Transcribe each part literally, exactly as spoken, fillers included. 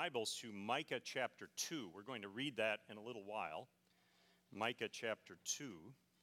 Bibles to Micah chapter two. We're going to read that in a little while. Micah chapter two.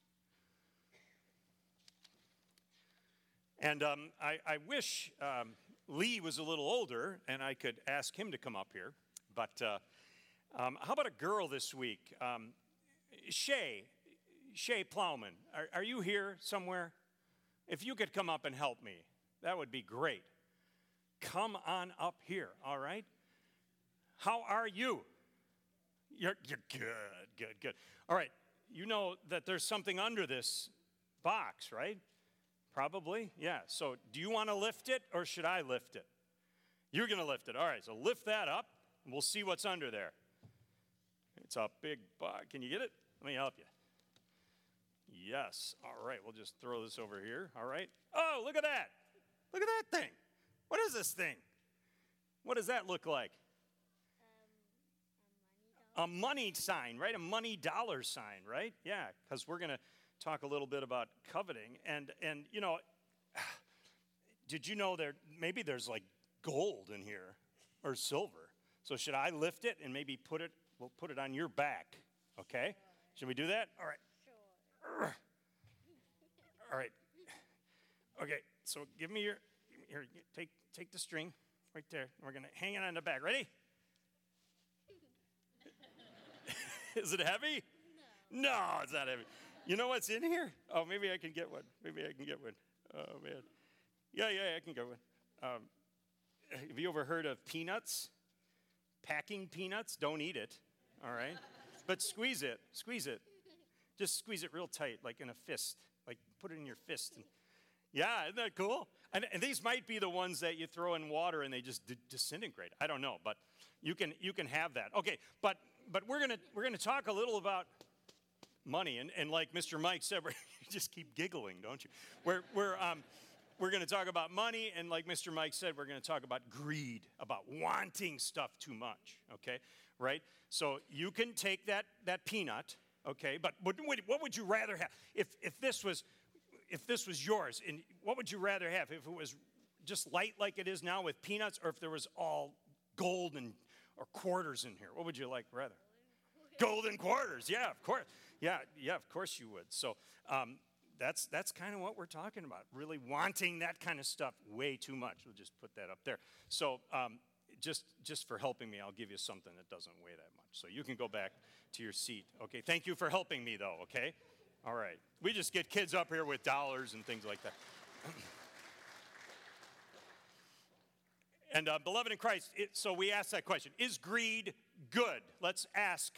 And um, I, I wish um, Lee was a little older and I could ask him to come up here. But uh, um, how about a girl this week? Um, Shay, Shay Plowman, are, are you here somewhere? If you could come up and help me, that would be great. Come on up here, all right? How are you? You're, you're good, good, good. All right, you know that there's something under this box, right? Probably, yeah. So do you want to lift it or should I lift it? You're going to lift it. All right, so lift that up and we'll see what's under there. It's a big box. Can you get it? Let me help you. Yes. All right, we'll just throw this over here. All right. Oh, look at that. Look at that thing. What is this thing? What does that look like? Um, a, money a money sign, right? A money dollar sign, right? Yeah, because we're going to talk a little bit about coveting. And, and you know, did you know there maybe there's like gold in here or silver? So should I lift it and maybe put it, we'll put it on your back, okay? Sure. Should we do that? All right. Sure. All right. Okay, so give me your, here, take take the string right there. We're going to hang it on the back. Ready? Is it heavy? No. No, it's not heavy. You know what's in here? Oh, maybe I can get one. Maybe I can get one. Oh, man. Yeah, yeah, I can get one. Um, have you ever heard of peanuts? Packing peanuts? Don't eat it, all right? But squeeze it. Squeeze it. Just squeeze it real tight, like in a fist. Like put it in your fist. And, yeah, isn't that cool? And, and these might be the ones that you throw in water and they just d- disintegrate. I don't know, but you can you can have that. Okay, but but we're gonna we're gonna talk a little about money, and, and like Mister Mike said, we're, you just keep giggling, don't you? We're we're um we're gonna talk about money, and like Mister Mike said, we're gonna talk about greed, about wanting stuff too much. Okay, right? So you can take that that peanut, okay, but what, what would you rather have if if this was If this was yours, and what would you rather have? If it was just light like it is now with peanuts, or if there was all gold and or quarters in here? What would you like rather? Golden quarters, yeah, of course. Yeah, yeah, of course you would. So um, that's that's kind of what we're talking about, really wanting that kind of stuff way too much. We'll just put that up there. So um, just, just for helping me, I'll give you something that doesn't weigh that much. So you can go back to your seat. Okay, thank you for helping me, though, okay? All right. We just get kids up here with dollars and things like that. And uh, beloved in Christ, it, so we ask that question, is greed good? Let's ask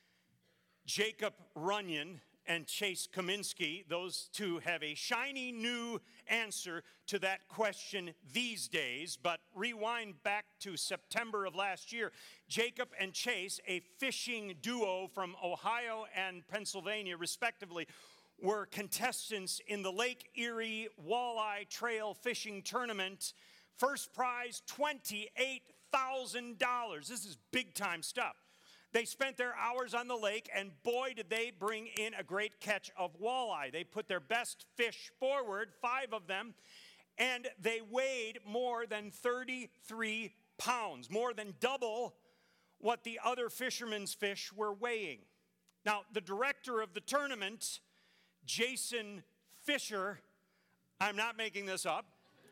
Jacob Runyon and Chase Kaminsky. Those two have a shiny new answer to that question these days. But rewind back to September of last year. Jacob and Chase, a fishing duo from Ohio and Pennsylvania, respectively, were contestants in the Lake Erie Walleye Trail Fishing Tournament. First prize, twenty-eight thousand dollars. This is big-time stuff. They spent their hours on the lake, and boy, did they bring in a great catch of walleye. They put their best fish forward, five of them, and they weighed more than thirty-three pounds, more than double what the other fishermen's fish were weighing. Now, the director of the tournament, Jason Fisher, I'm not making this up,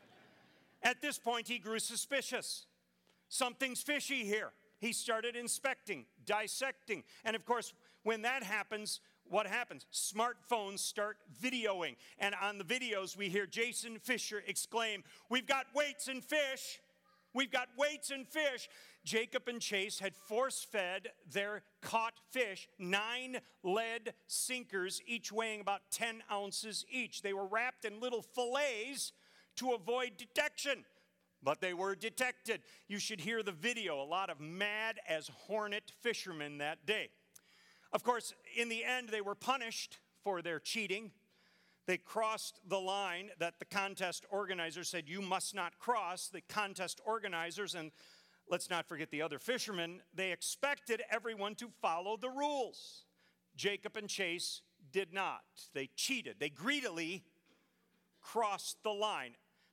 at this point he grew suspicious. Something's fishy here. He started inspecting, dissecting. And of course, when that happens, what happens? Smartphones start videoing. And on the videos, we hear Jason Fisher exclaim, "We've got weights and fish. We've got weights and fish." Jacob and Chase had force-fed their caught fish nine lead sinkers, each weighing about ten ounces each. They were wrapped in little fillets to avoid detection. But they were detected. You should hear the video. A lot of mad as hornet fishermen that day. Of course, in the end, they were punished for their cheating. They crossed the line that the contest organizers said, you must not cross. The contest organizers, and let's not forget the other fishermen, they expected everyone to follow the rules. Jacob and Chase did not. They cheated. They greedily crossed the line.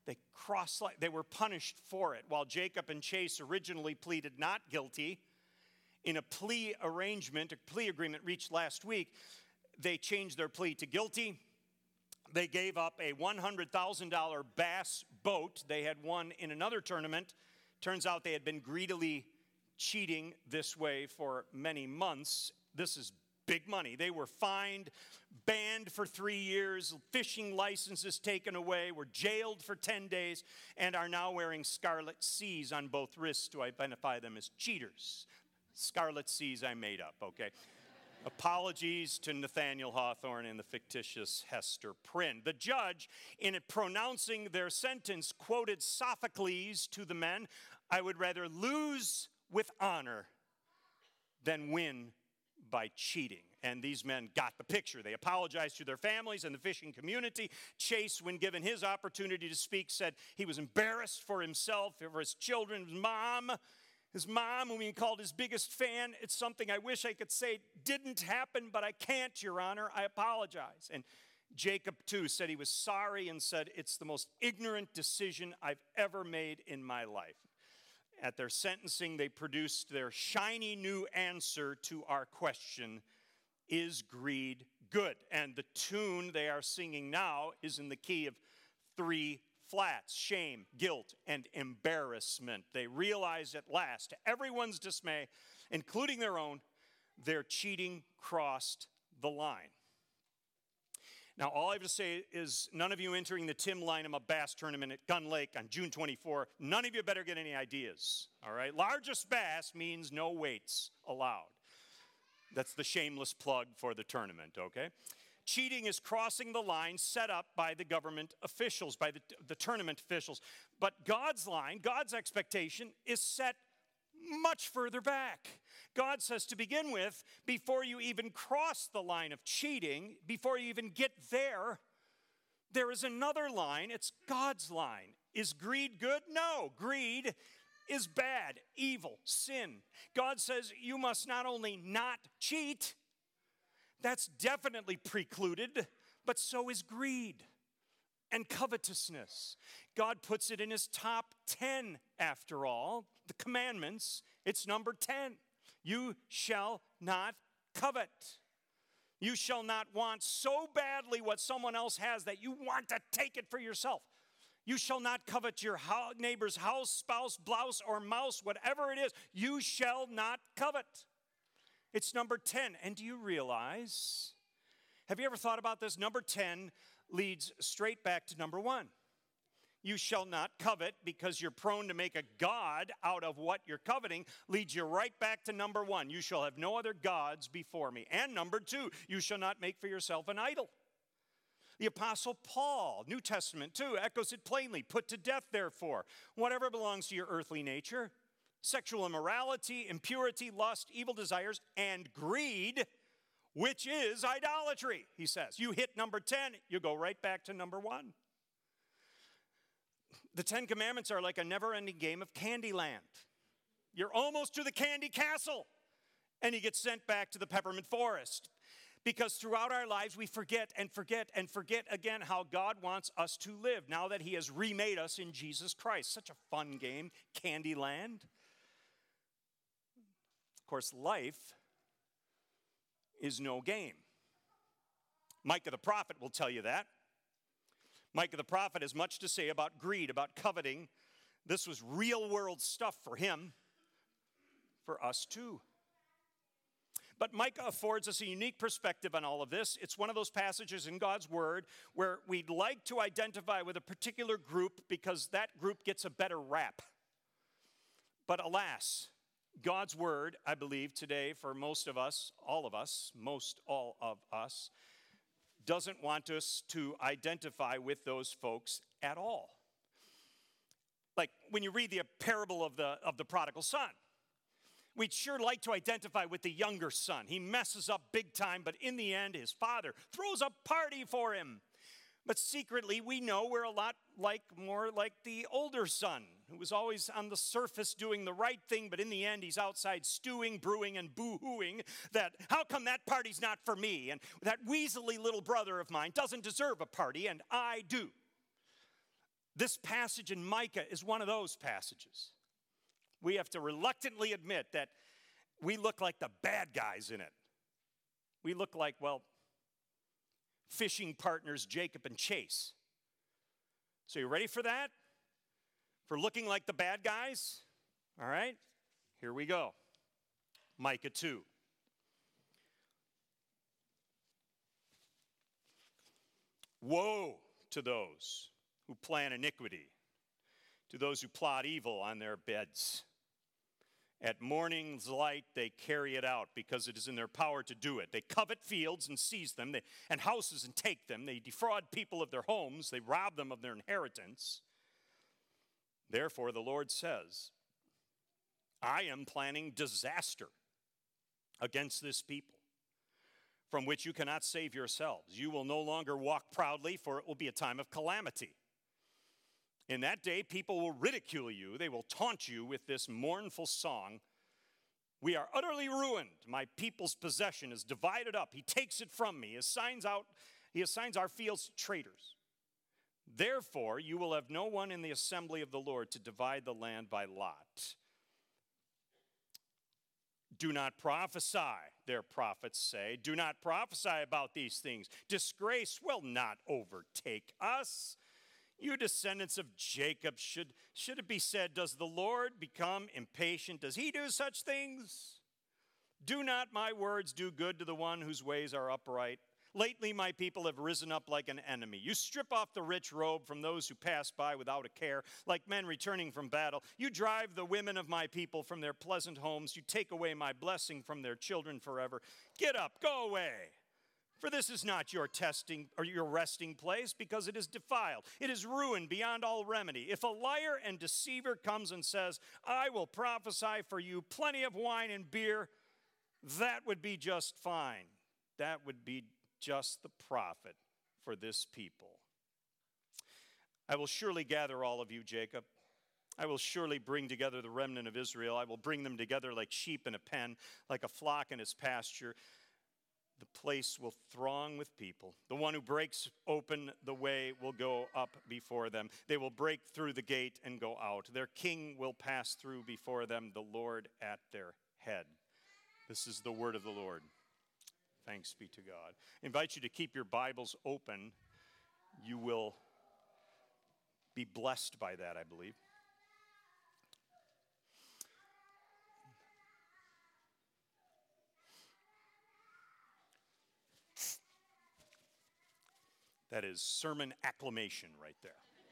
They cross, they were punished for it. While Jacob and Chase originally pleaded not guilty, in a plea arrangement, a plea agreement reached last week, they changed their plea to guilty. They gave up a one hundred thousand dollars bass boat they had won in another tournament. Turns out they had been greedily cheating this way for many months. This is big money. They were fined, banned for three years, fishing licenses taken away, were jailed for ten days, and are now wearing scarlet C's on both wrists to identify them as cheaters. Scarlet C's I made up, okay? Apologies to Nathaniel Hawthorne and the fictitious Hester Prynne. The judge, in pronouncing their sentence, quoted Sophocles to the men, "I would rather lose with honor than win by cheating." And these men got the picture. They apologized to their families and the fishing community. Chase, when given his opportunity to speak, said he was embarrassed for himself, for his children, his mom. His mom, whom he called his biggest fan. It's something I wish I could say didn't happen, but I can't, Your Honor. I apologize. And Jacob, too, said he was sorry and said, "It's the most ignorant decision I've ever made in my life." At their sentencing, they produced their shiny new answer to our question, is greed good? And the tune they are singing now is in the key of three flats: shame, guilt, and embarrassment. They realized at last, to everyone's dismay, including their own, their cheating crossed the line. Now, all I have to say is none of you entering the Tim Lynam Bass Tournament at Gun Lake on June twenty-fourth, none of you better get any ideas, all right? Largest bass means no weights allowed. That's the shameless plug for the tournament, okay? Cheating is crossing the line set up by the government officials, by the, the tournament officials. But God's line, God's expectation is set much further back. God says, to begin with, before you even cross the line of cheating, before you even get there, there is another line. It's God's line. Is greed good? No. Greed is bad, evil, sin. God says you must not only not cheat, that's definitely precluded, but so is greed and covetousness. God puts it in his top ten, after all. The commandments, it's number ten. You shall not covet. You shall not want so badly what someone else has that you want to take it for yourself. You shall not covet your neighbor's house, spouse, blouse, or mouse, whatever it is. You shall not covet. It's number ten. And do you realize, have you ever thought about this? Number ten leads straight back to number one. You shall not covet, because you're prone to make a god out of what you're coveting, leads you right back to number one. You shall have no other gods before me. And number two, you shall not make for yourself an idol. The Apostle Paul, New Testament too, echoes it plainly. Put to death, therefore, whatever belongs to your earthly nature: sexual immorality, impurity, lust, evil desires, and greed, which is idolatry, he says. You hit number ten, you go right back to number one. The Ten Commandments are like a never-ending game of Candyland. You're almost to the candy castle, and you get sent back to the peppermint forest. Because throughout our lives, we forget and forget and forget again how God wants us to live now that he has remade us in Jesus Christ. Such a fun game, Candyland. Of course, life is no game. Micah the prophet will tell you that. Micah the prophet has much to say about greed, about coveting. This was real world stuff for him, for us too. But Micah affords us a unique perspective on all of this. It's one of those passages in God's word where we'd like to identify with a particular group because that group gets a better rap. But alas, God's word, I believe today, for most of us, all of us, most all of us, doesn't want us to identify with those folks at all. Like when you read the parable of the, of the prodigal son, we'd sure like to identify with the younger son. He messes up big time, but in the end, his father throws a party for him. But secretly, we know we're a lot like, more like the older son, who was always on the surface doing the right thing, but in the end, he's outside stewing, brewing, and boo-hooing that, how come that party's not for me? And that weaselly little brother of mine doesn't deserve a party, and I do. This passage in Micah is one of those passages. We have to reluctantly admit that we look like the bad guys in it. We look like, well, fishing partners Jacob and Chase. So you ready for that? For looking like the bad guys? All right, here we go. Micah two. Woe to those who plan iniquity, to those who plot evil on their beds. At morning's light, they carry it out because it is in their power to do it. They covet fields and seize them, they, and houses and take them. They defraud people of their homes. They rob them of their inheritance. Therefore, the Lord says, I am planning disaster against this people, from which you cannot save yourselves. You will no longer walk proudly, for it will be a time of calamity. In that day, people will ridicule you. They will taunt you with this mournful song. We are utterly ruined. My people's possession is divided up. He takes it from me. He assigns out, he assigns our fields to traitors. Therefore, you will have no one in the assembly of the Lord to divide the land by lot. Do not prophesy, their prophets say. Do not prophesy about these things. Disgrace will not overtake us. You descendants of Jacob, should, should it be said, does the Lord become impatient? Does he do such things? Do not my words do good to the one whose ways are upright? Lately my people have risen up like an enemy. You strip off the rich robe from those who pass by without a care, like men returning from battle. You drive the women of my people from their pleasant homes. You take away my blessing from their children forever. Get up, go away. For this is not your testing or your resting place, because it is defiled. It is ruined beyond all remedy. If a liar and deceiver comes and says, I will prophesy for you plenty of wine and beer, that would be just fine. That would be just the prophet for this people. I will surely gather all of you, Jacob. I will surely bring together the remnant of Israel. I will bring them together like sheep in a pen, like a flock in its pasture. The place will throng with people. The one who breaks open the way will go up before them. They will break through the gate and go out. Their king will pass through before them, the Lord at their head. This is the word of the Lord. Thanks be to God. I invite you to keep your Bibles open. You will be blessed by that, I believe. That is sermon acclamation right there.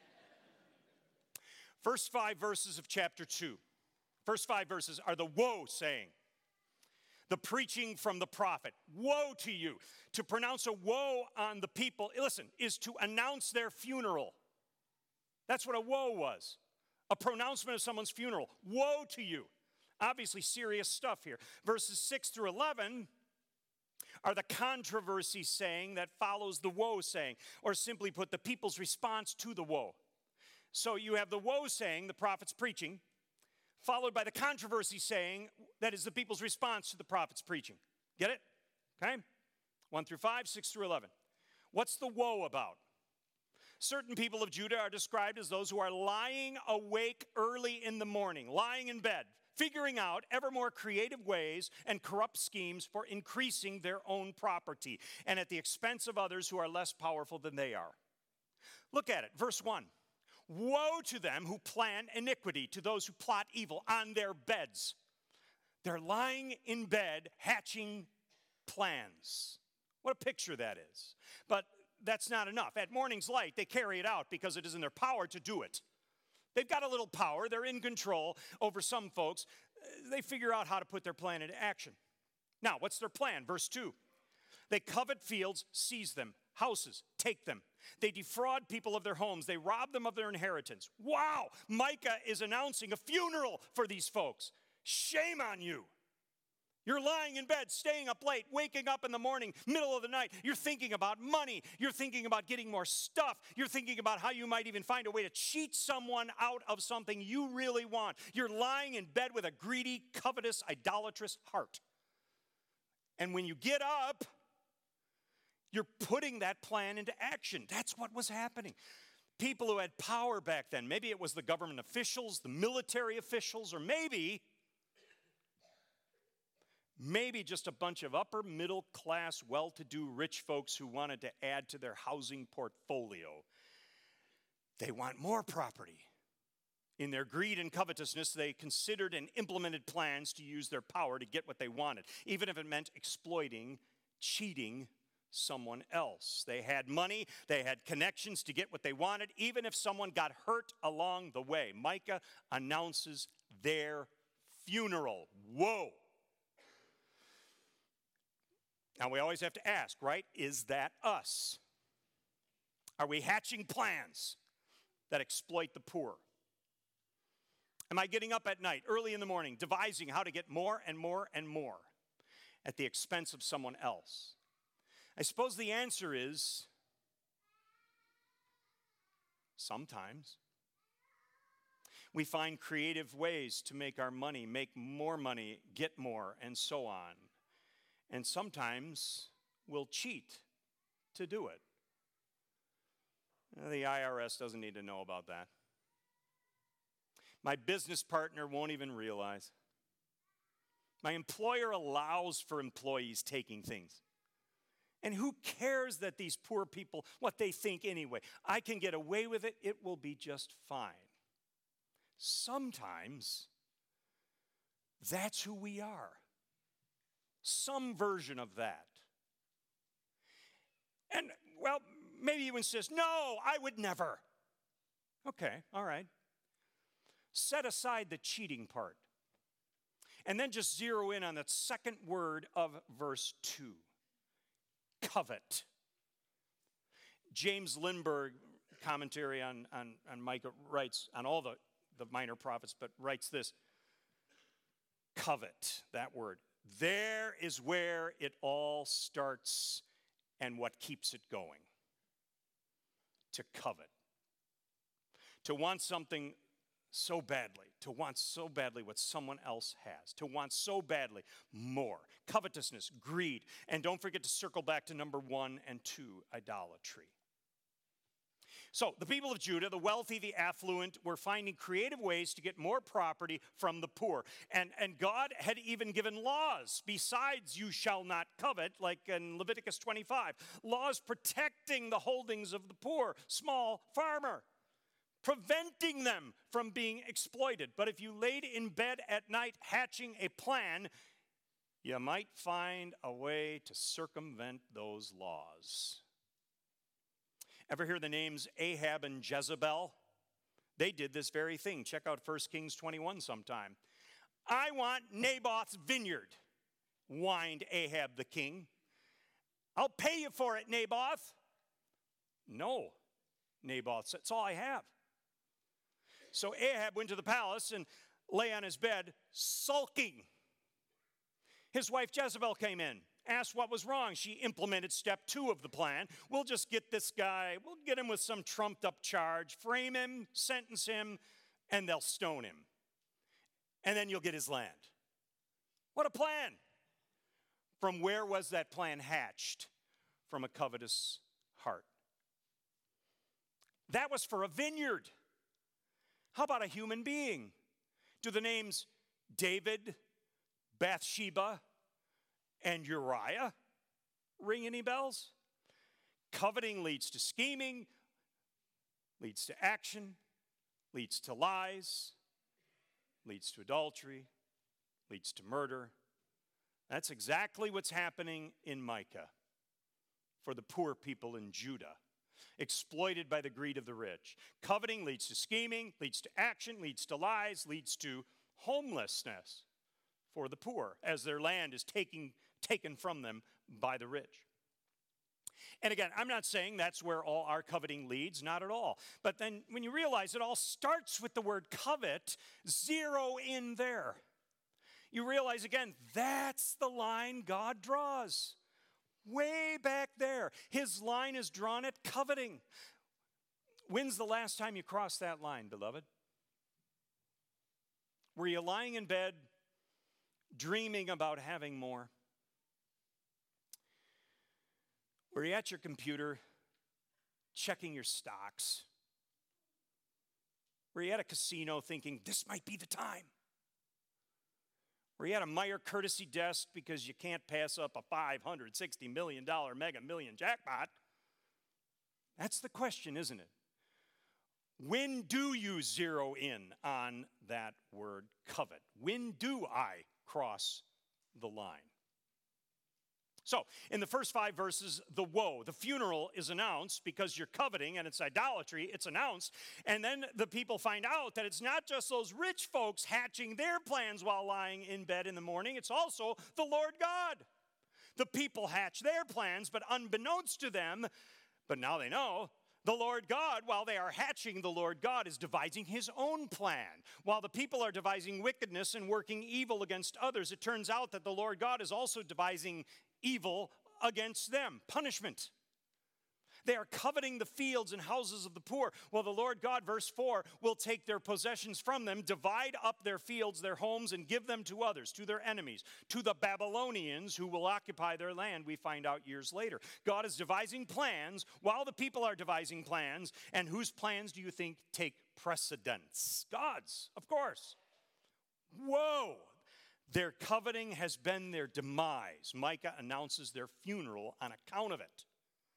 First five verses of chapter two. First five verses are the woe saying. The preaching from the prophet. Woe to you. To pronounce a woe on the people, listen, is to announce their funeral. That's what a woe was. A pronouncement of someone's funeral. Woe to you. Obviously serious stuff here. Verses six through eleven are the controversy saying that follows the woe saying, or simply put, the people's response to the woe. So you have the woe saying, the prophet's preaching, followed by the controversy saying, that is the people's response to the prophet's preaching. Get it? Okay? One through five, six through eleven. What's the woe about? Certain people of Judah are described as those who are lying awake early in the morning, lying in bed, figuring out ever more creative ways and corrupt schemes for increasing their own property, and at the expense of others who are less powerful than they are. Look at it, verse one. Woe to them who plan iniquity, to those who plot evil on their beds. They're lying in bed, hatching plans. What a picture that is. But that's not enough. At morning's light, they carry it out because it is in their power to do it. They've got a little power. They're in control over some folks. They figure out how to put their plan into action. Now, what's their plan? Verse two. They covet fields, seize them. Houses, take them. They defraud people of their homes. They rob them of their inheritance. Wow! Micah is announcing a funeral for these folks. Shame on you. You're lying in bed, staying up late, waking up in the morning, middle of the night. You're thinking about money. You're thinking about getting more stuff. You're thinking about how you might even find a way to cheat someone out of something you really want. You're lying in bed with a greedy, covetous, idolatrous heart. And when you get up, you're putting that plan into action. That's what was happening. people who had power back then. Maybe it was the government officials, the military officials, or maybe, maybe just a bunch of upper middle class, well-to-do rich folks who wanted to add to their housing portfolio. They want more property. In their greed and covetousness, they considered and implemented plans to use their power to get what they wanted, even if it meant exploiting, cheating someone else. They had money, they had connections to get what they wanted, even if someone got hurt along the way. Micah announces their funeral. Whoa! Now, we always have to ask, right? Is that us? Are we hatching plans that exploit the poor? Am I getting up at night, early in the morning, devising how to get more and more and more at the expense of someone else? I suppose the answer is sometimes. We find creative ways to make our money, make more money, get more, and so on. And sometimes we'll cheat to do it. The I R S doesn't need to know about that. My business partner won't even realize. My employer allows for employees taking things. And who cares that these poor people, what they think anyway? I can get away with it. It will be just fine. Sometimes that's who we are. Some version of that. And, well, maybe you insist, no, I would never. Okay, all right. Set aside the cheating part. And then just zero in on that second word of verse two. Covet. James Lindbergh, commentary on, on, on Micah, writes on all the, the minor prophets, but writes this. Covet, that word. There is where it all starts and what keeps it going. To covet. To want something so badly, to want so badly what someone else has, to want so badly more. Covetousness, greed, and don't forget to circle back to number one and two, idolatry. So the people of Judah, the wealthy, the affluent, were finding creative ways to get more property from the poor. And, and God had even given laws besides you shall not covet, like in Leviticus twenty-five. Laws protecting the holdings of the poor, small farmer, preventing them from being exploited. But if you laid in bed at night hatching a plan, you might find a way to circumvent those laws. Ever hear the names Ahab and Jezebel? They did this very thing. Check out First Kings twenty-one sometime. I want Naboth's vineyard, whined Ahab the king. I'll pay you for it, Naboth. No, Naboth said, that's all I have. So Ahab went to the palace and lay on his bed, sulking. His wife Jezebel came in, asked what was wrong. She implemented step two of the plan. We'll just get this guy, we'll get him with some trumped up charge, frame him, sentence him, and they'll stone him. And then you'll get his land. What a plan! From where was that plan hatched? From a covetous heart. That was for a vineyard. How about a human being? Do the names David, Bathsheba, and Uriah ring any bells? Coveting leads to scheming, leads to action, leads to lies, leads to adultery, leads to murder. That's exactly what's happening in Micah for the poor people in Judah. Exploited by the greed of the rich. Coveting leads to scheming, leads to action, leads to lies, leads to homelessness for the poor as their land is taking, taken from them by the rich. And again, I'm not saying that's where all our coveting leads, not at all. But then when you realize it all starts with the word covet, zero in there. You realize again, that's the line God draws. Way back there. His line is drawn at coveting. When's the last time you crossed that line, beloved? Were you lying in bed dreaming about having more? Were you at your computer checking your stocks, Were you at a casino thinking, this might be the time? Were you at a Meyer courtesy desk because you can't pass up a five hundred sixty million dollars mega million jackpot? That's the question, isn't it? When do you zero in on that word covet? When do I cross the line? So, in the first five verses, the woe, the funeral is announced because you're coveting and it's idolatry, it's announced. And then the people find out that it's not just those rich folks hatching their plans while lying in bed in the morning, it's also the Lord God. The people hatch their plans, but unbeknownst to them, but now they know, the Lord God, while they are hatching, the Lord God is devising his own plan. While the people are devising wickedness and working evil against others, it turns out that the Lord God is also devising evil against them, punishment. They are coveting the fields and houses of the poor. Well, the Lord God, verse four, will take their possessions from them, divide up their fields, their homes, and give them to others, to their enemies, to the Babylonians who will occupy their land, we find out years later. God is devising plans while the people are devising plans, and whose plans do you think take precedence? God's, of course. Whoa! Their coveting has been their demise. Micah announces their funeral on account of it.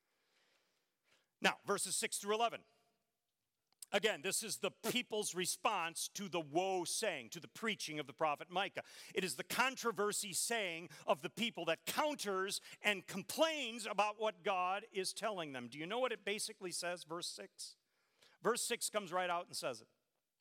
Now, verses six through eleven. Again, this is the people's response to the woe saying, to the preaching of the prophet Micah. It is the controversy saying of the people that counters and complains about what God is telling them. Do you know what it basically says, verse six? Verse six comes right out and says it.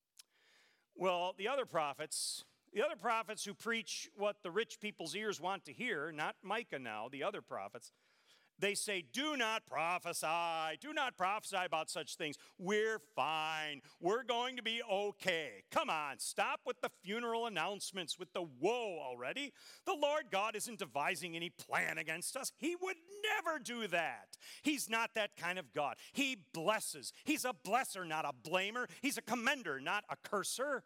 Well, the other prophets, the other prophets who preach what the rich people's ears want to hear, not Micah now, the other prophets, they say, do not prophesy. Do not prophesy about such things. We're fine. We're going to be okay. Come on, stop with the funeral announcements, with the woe already. The Lord God isn't devising any plan against us. He would never do that. He's not that kind of God. He blesses. He's a blesser, not a blamer. He's a commender, not a curser.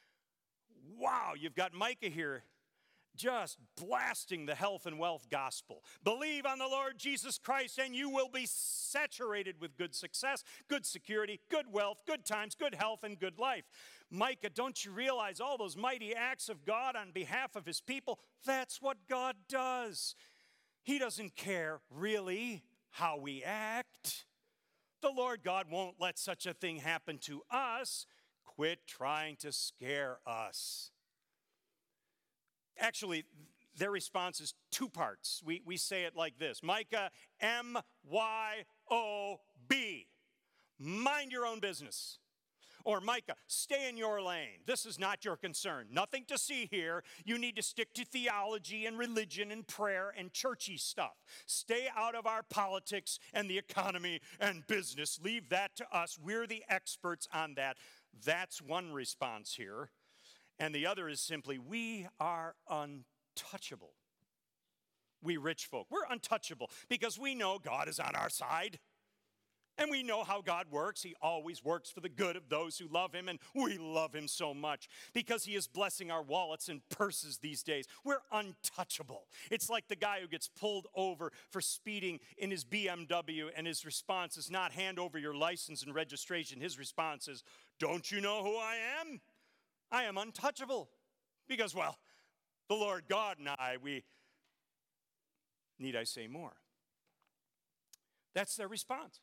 Wow, you've got Micah here just blasting the health and wealth gospel. Believe on the Lord Jesus Christ and you will be saturated with good success, good security, good wealth, good times, good health, and good life. Micah, don't you realize all those mighty acts of God on behalf of his people? That's what God does. He doesn't care really how we act. The Lord God won't let such a thing happen to us. Quit trying to scare us. Actually, their response is two parts. We, we say it like this. Micah, M Y O B. Mind your own business. Or Micah, stay in your lane. This is not your concern. Nothing to see here. You need to stick to theology and religion and prayer and churchy stuff. Stay out of our politics and the economy and business. Leave that to us. We're the experts on that. That's one response here. And the other is simply, we are untouchable. We rich folk, we're untouchable because we know God is on our side. And we know how God works. He always works for the good of those who love him. And we love him so much because he is blessing our wallets and purses these days. We're untouchable. It's like the guy who gets pulled over for speeding in his B M W and his response is not hand over your license and registration. His response is, don't you know who I am? I am untouchable because, well, the Lord God and I, we, need I say more? That's their response.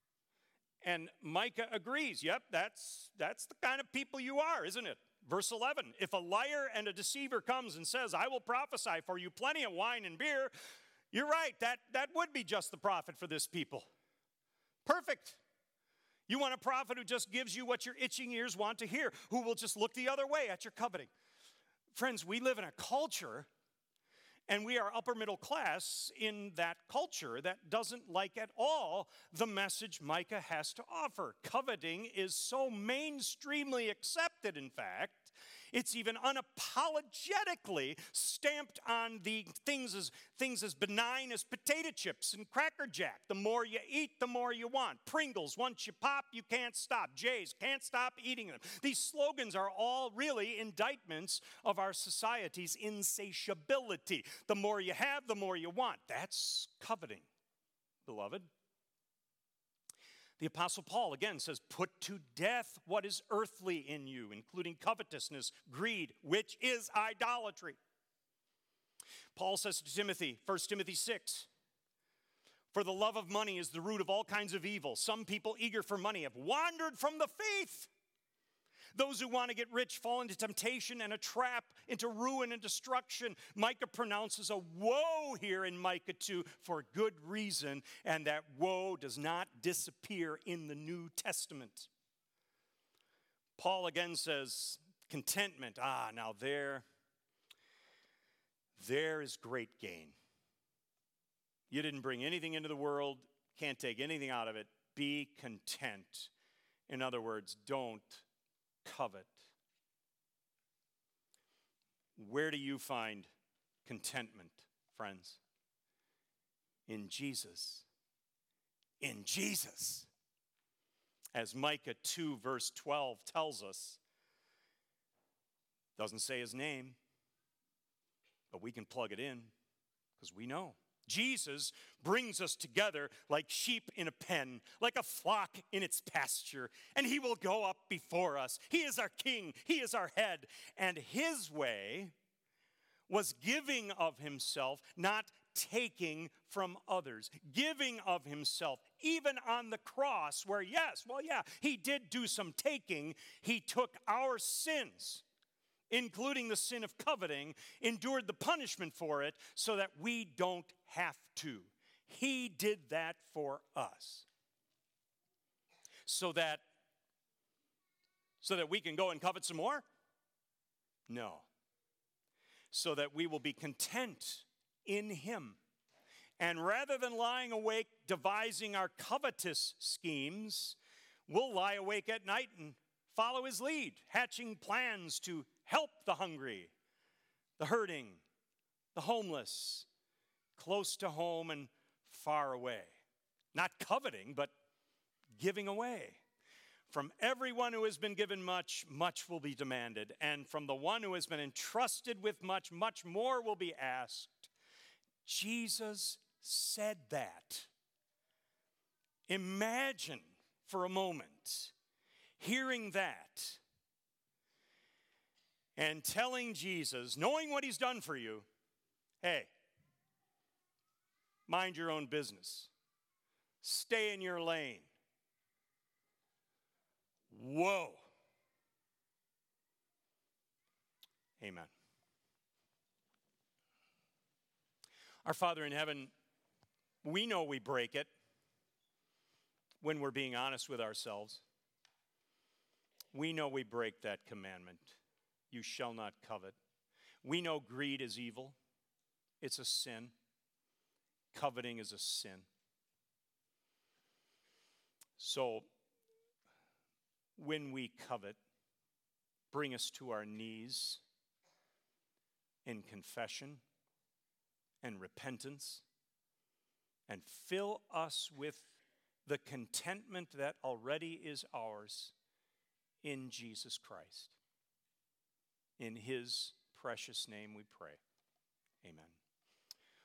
And Micah agrees, yep, that's, that's the kind of people you are, isn't it? Verse eleven, if a liar and a deceiver comes and says, I will prophesy for you plenty of wine and beer, you're right, that, that would be just the prophet for this people. Perfect. You want a prophet who just gives you what your itching ears want to hear, who will just look the other way at your coveting. Friends, we live in a culture, and we are upper middle class in that culture that doesn't like at all the message Micah has to offer. Coveting is so mainstreamly accepted, in fact, it's even unapologetically stamped on the things as, things as benign as potato chips and Cracker Jack. The more you eat, the more you want. Pringles, once you pop, you can't stop. Jay's, can't stop eating them. These slogans are all really indictments of our society's insatiability. The more you have, the more you want. That's coveting, beloved. The Apostle Paul again says, put to death what is earthly in you, including covetousness, greed, which is idolatry. Paul says to Timothy, First Timothy six, for the love of money is the root of all kinds of evil. Some people eager for money have wandered from the faith. Those who want to get rich fall into temptation and a trap, into ruin and destruction. Micah pronounces a woe here in Micah two for good reason, and that woe does not disappear in the New Testament. Paul again says, contentment. Ah, now there, there is great gain. You didn't bring anything into the world, can't take anything out of it. Be content. In other words, don't covet. Where do you find contentment, friends? In Jesus. In Jesus. As Micah two verse twelve tells us, doesn't say his name, but we can plug it in because we know. Jesus brings us together like sheep in a pen, like a flock in its pasture, and he will go up before us. He is our king, he is our head, and his way was giving of himself, not taking from others. Giving of himself, even on the cross, where yes, well yeah, he did do some taking. He took our sins, including the sin of coveting, endured the punishment for it so that we don't have to. He did that for us. So that, so that we can go and covet some more? No. So that we will be content in him. And rather than lying awake devising our covetous schemes, we'll lie awake at night and follow his lead, hatching plans to help the hungry, the hurting, the homeless, close to home and far away. Not coveting, but giving away. From everyone who has been given much, much will be demanded. And from the one who has been entrusted with much, much more will be asked. Jesus said that. Imagine for a moment hearing that and telling Jesus, knowing what he's done for you, hey, mind your own business. Stay in your lane. Whoa. Amen. Our Father in heaven, we know we break it when we're being honest with ourselves. We know we break that commandment. You shall not covet. We know greed is evil. It's a sin. Coveting is a sin. So, when we covet, bring us to our knees in confession and repentance, and fill us with the contentment that already is ours in Jesus Christ. In his precious name we pray. Amen.